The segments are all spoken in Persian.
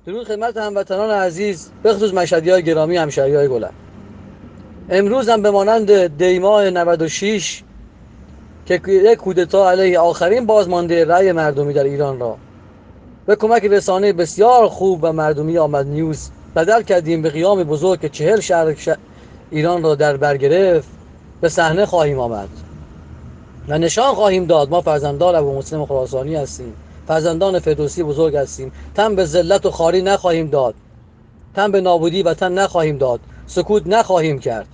درود خدمت هموطنان عزیز، به خصوص مشهدی‌های گرامی، همشهری‌های گلم. امروز هم به مانند دیماه 96 که یک کودتا علیه آخرین بازمانده رأی مردمی در ایران را به کمک رسانه بسیار خوب و مردمی آمد نیوز بدل کردیم به قیام بزرگ که 40 شهر ایران را در بر گرفت، به صحنه خواهیم آمد و نشان خواهیم داد ما فرزندان ابومسلم خراسانی هستیم، فرزندان فردوسی بزرگ هستیم. تن به ذلت و خواری نخواهیم داد، تن به نابودی وطن نخواهیم داد، سکوت نخواهیم کرد.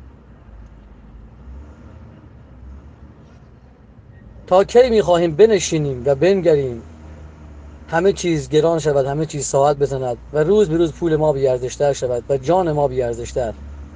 تا کی میخواهیم بنشینیم و بنگریم همه چیز گران شود، همه چیز ساعت بزند و روز به روز پول ما بیارزشتر شود و جان ما بیارزشتر؟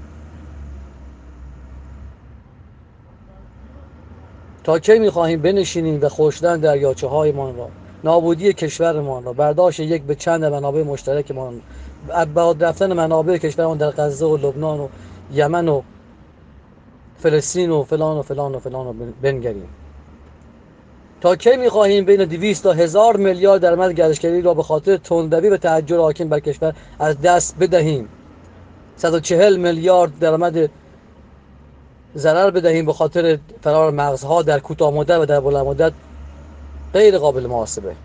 تا کی میخواهیم بنشینیم و خشکیدن دریاچه هایمان را، نابودی کشورمان را، برداشت یک به چند منابع مشترکمان، ابعاد رفتن منابع کشورمان در غزه و لبنان و یمن و فلسطین و فلان و فلان و فلان و بنگریم؟ تا کی می‌خواهیم بین 200 تا 1000 میلیارد درآمد گردشگری را به خاطر تندروی و تحجر حاکم بر کشور از دست بدهیم؟ 140 میلیارد درآمد ضرر بدهیم به خاطر فرار مغزها در کوتاه مدت و در بلند مدت؟ غیر قابل محاسبه.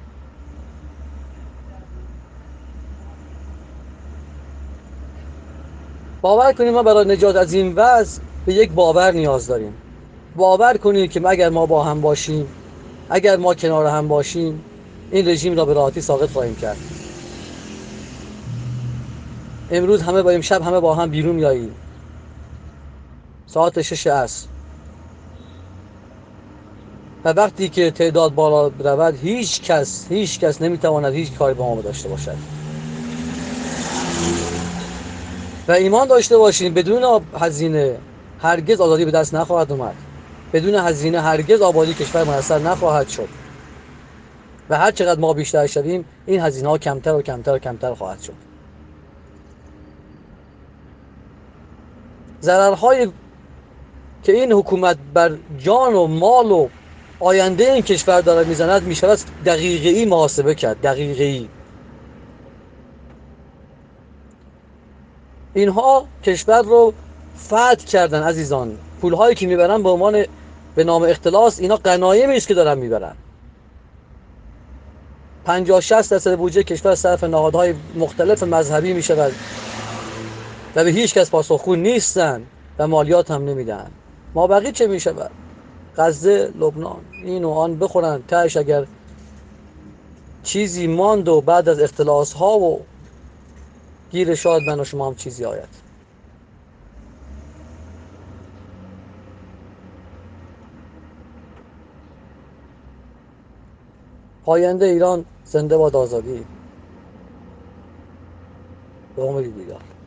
باور کنید ما برای نجات از این وضع به یک باور نیاز داریم. باور کنید که اگر ما با هم باشیم، اگر ما کنار هم باشیم، این رژیم را به راحتی ساقط خواهیم کرد. امروز همه با امشب همه با هم بیرون میاییم ساعت 6 عصر و وقتی که تعداد بالا رود هیچ کس نمیتواند هیچ کاری با ما داشته باشد. و ایمان داشته باشیم بدون هزینه هرگز آزادی به دست نخواهد اومد. بدون هزینه هرگز آبادی کشور میسر نخواهد شد و هر چقدر ما بیشتر شویم این هزینه ها کمتر و کمتر و کمتر خواهد شد. ضررهای که این حکومت بر جان و مال و آینده این کشور داره میزند میشود دقیقه‌ای محاسبه کرد. دقیقه‌ای. اینها کشور رو فتح کردن عزیزان. پولهایی که میبرن به عنوان به نام اختلاس، اینا غنایمی است که دارن میبرن. 50-60% بودجه کشور صرف نهادهای مختلف مذهبی میشود و به هیچ کس پاسخگو نیستن و مالیات هم نمیدن. ما بقیه چه میشود؟ غزه، لبنان، این و آن بخورن تهش اگر چیزی ماند و بعد از اختلاس ها و گیر شاید من و شما هم چیزی آید. پاینده ایران، زنده باد آزادی. به امید دیدار.